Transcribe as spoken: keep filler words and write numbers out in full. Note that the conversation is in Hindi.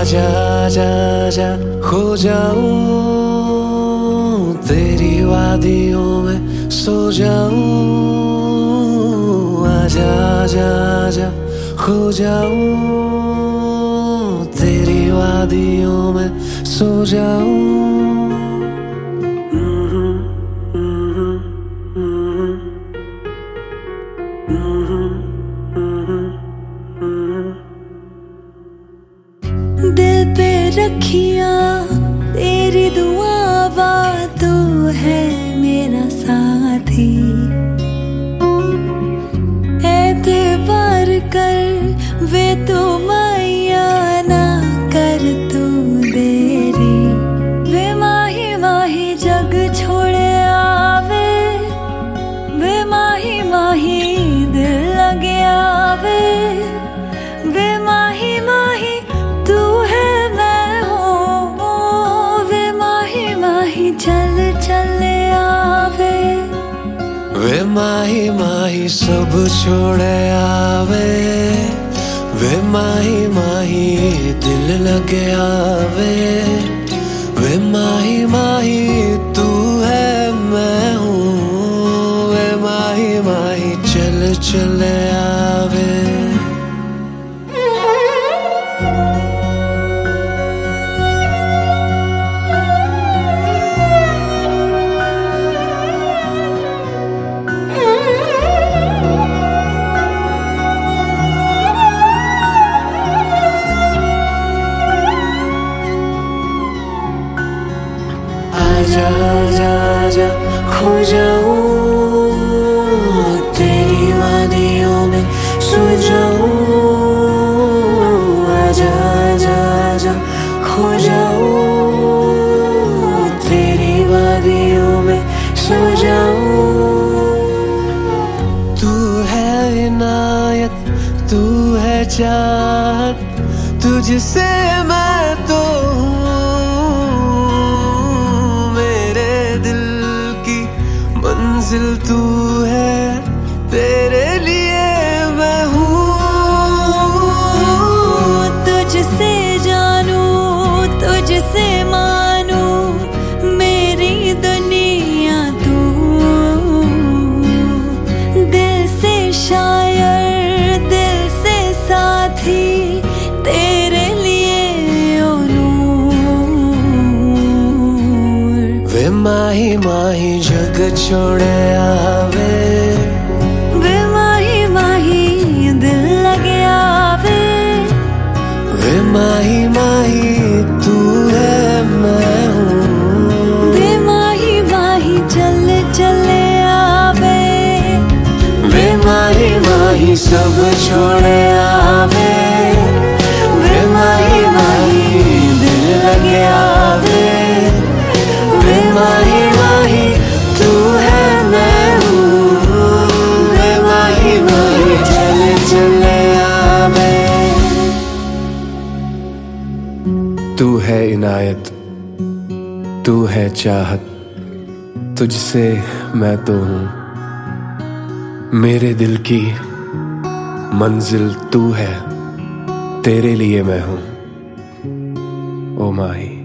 आजा आजा आजा खो जाऊं तेरी वादियों में सो जाऊं। आजा आजा आजा खो जाऊं तेरी वादियों में सो जाऊं। दिल पे रखिया तेरी दुआवा तू है मेरा साथी। एतबार कर वे तू मैया ना कर तू देरी। वे माही माही जग छोड़े आवे वे माही माही दिल लगे आवे। वे माही माही तू है मैं हूँ वे माही माही चल चले आवे। वे माही माही सब छोड़े आवे वे माही माही दिल लगे आवे। वे माही माही तू है मैं हूँ वे माही माही चल चले आवे। आजा आजा आजा खो जाऊं तेरी वादियों में सो जाऊं। आजा आजा आजा खो जाऊं तेरी वादियों में सो जाऊं। तू है इनायत तू है चाहत तुझसे मैं तो मंजिल तू है तेरे लिए मैं हूँ। तुझसे जानू तुझसे मानू मेरी दुनिया तू। दिल से शायर दिल से साथी तेरे लिए ओ नूर। वे माही माही जग छोड़े आवे वे माही माही दिल लगे आवे। वे माही माही तू है मैं हूँ वे माही माही चल चले आवे। वे माही माही सब छोड़े आवे वे माही माही दिल लगे आवे। वे माही माही तू है मैं हूँ वे माही माही चल चले आवे। तू है इनायत तू है चाहत तुझसे मैं तो हूँ। मेरे दिल की मंजिल तू है तेरे लिए मैं हूँ ओ माही।